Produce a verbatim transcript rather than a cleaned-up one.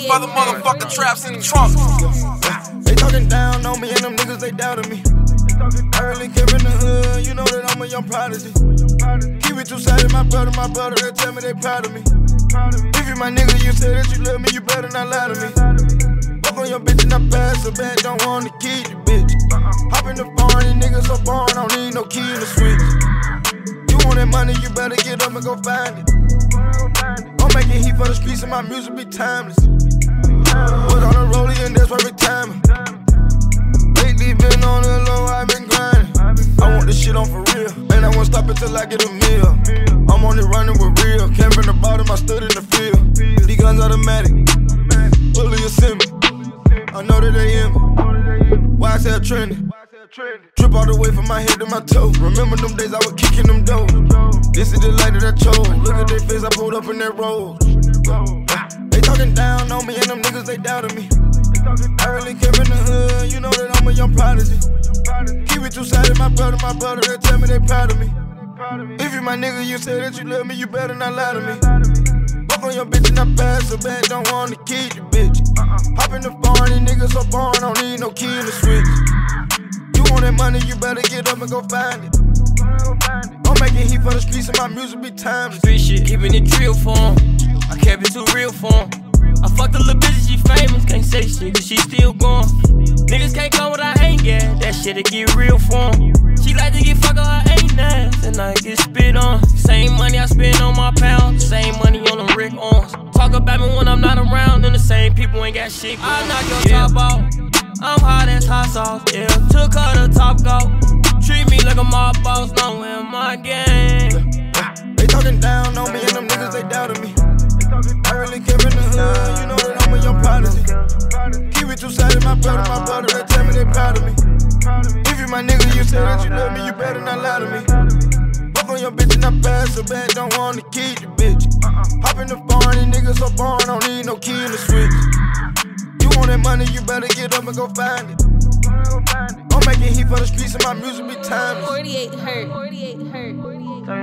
for the motherfucking traps in the trunk. They talking down on me and them niggas, they doubted me. I really came in the hood, you know that I'm a young prodigy. Keep it two-sided, my brother, my brother, they tell me they proud of me. If you my nigga, you say that you love me, you better not lie to me. Fuck on your bitch and I pass her back, don't wanna keep the bitch. Hop in the phone, these niggas so boring, don't need no key in the switch. You want that money, you better get up and go find it. I'm making heat for the streets and my music be timeless. Was on the rollie and that's why we timing. Lately been on the low, I've been grinding. I want this shit on for real, and I won't stop until I get a meal. I'm on it running with real, came from the bottom, I stood in the field. These guns automatic, fully assembly. I know that they in me. Why I say trending? Drip all the way from my head to my toe. Remember them days I was kicking them doors. This is the light that I chose. Look at their face, I pulled up in their road. They talking down on me and them niggas, they doubted me. I really came in the hood, you know that I'm a young prodigy. Keep it two-sided, my brother, my brother, they tell me they proud of me. If you my nigga, you say that you love me, you better not lie to me. Fuck on your bitch and I pass her back, don't wanna keep the bitch. Hop in the phone, these niggas so boring, don't need no key in the switch. You want that money, you better get up and go find it. I'm making heat for the streets and my music be timeless. Street shit, keeping it real for 'em. I kept it too real for 'em. I fucked a little bitch, she famous, can't say shit cause she still going. Niggas can't come without hate, yeah, that shit'll get real for 'em. She like to get fucked on her ain't ass, and I get spit on. Same money I spend on my pounds, same money on them Rick Owens. Talk about me when I'm not around, and the same people ain't got shit. I knock your yeah. top off, I'm hot as hot sauce, yeah. Took her to Top Golf, treat me like a mob boss, now in my game. They talking down on me and them niggas, they doubted me. I really came in the hood, you know that I'm a young prodigy. Keep it two-sided, my brother, my brother, they tell me they proud of me. If you my nigga, you say that you love me, you better not lie to me. Fuck on your bitch and I pass her back, don't wanna keep the bitch. Hop in the phone, these niggas so boring, don't need no key in the switch. You want that money, you better get up and go find it. I'm making heat for the streets and my music be timeless. forty-eight hurt. forty-eight hurt.